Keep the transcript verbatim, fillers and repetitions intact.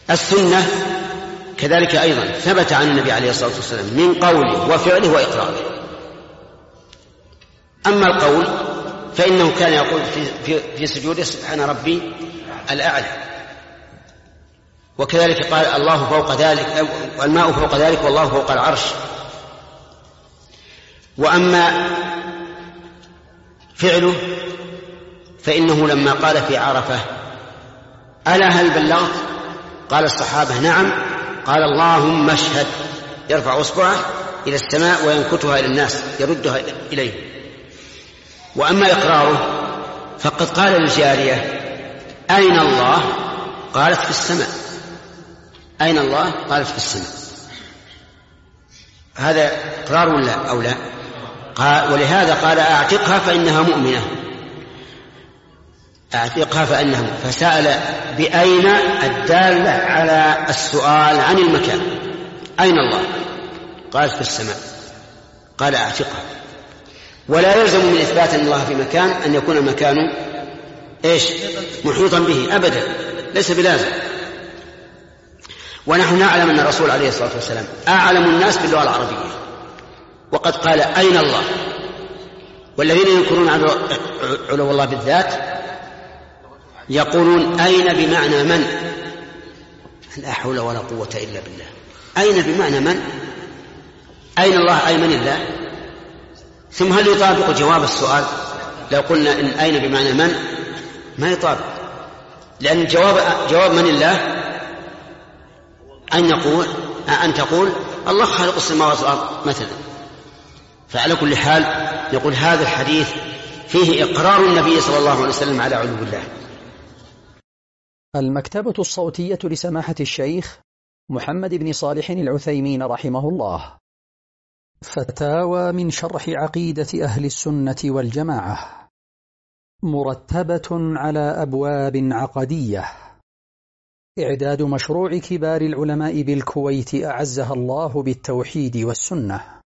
السنة كذلك أيضا ثبت عن النبي عليه الصلاة والسلام من قوله وفعله وإقراره. أما القول فإنه كان يقول في, في, في سجوده سبحان ربي الأعلى، وكذلك قال الله فوق ذلك والماء فوق ذلك والله فوق العرش. وأما فعله فإنه لما قال في عرفة ألا هل بلغت؟ قال الصحابة نعم. قال اللهم اشهد، يرفع أصبعه إلى السماء وينكتها إلى الناس يردها إليه. وأما إقراره فقد قال للجارية أين الله؟ قالت في السماء. أين الله؟ قالت في السماء. هذا إقرار ولا أو لا؟ قال ولهذا قال أعتقها فإنها مؤمنة، أعتقها فإنها مؤمنة. فسأل بأين الدالة على السؤال عن المكان. أين الله؟ قالت في السماء. قال أعتقها. ولا يلزم من إثبات أن الله في مكان أن يكون المكان إيش محيطا به أبدا، ليس بلازم. ونحن نعلم أن الرسول عليه الصلاة والسلام أعلم الناس باللغة العربية، وقد قال أين الله. والذين ينكرون علو الله بالذات يقولون أين بمعنى من، لا حول ولا قوة إلا بالله. أين بمعنى من؟ أين الله أي من الله؟ ثم هل يطابق جواب السؤال لو قلنا إن أين بمعنى من؟ ما يطابق، لأن جواب, جواب من الله أن يقول أن تقول الله خالق السماوات والأرض مثلا. فعلى كل حال يقول هذا الحديث فيه إقرار النبي صلى الله عليه وسلم على علو الله. المكتبة الصوتية لسماحة الشيخ محمد بن صالح العثيمين رحمه الله. فتاوى من شرح عقيدة أهل السنة والجماعة، مرتبة على أبواب عقدية. إعداد مشروع كبار العلماء بالكويت أعزها الله بالتوحيد والسنة.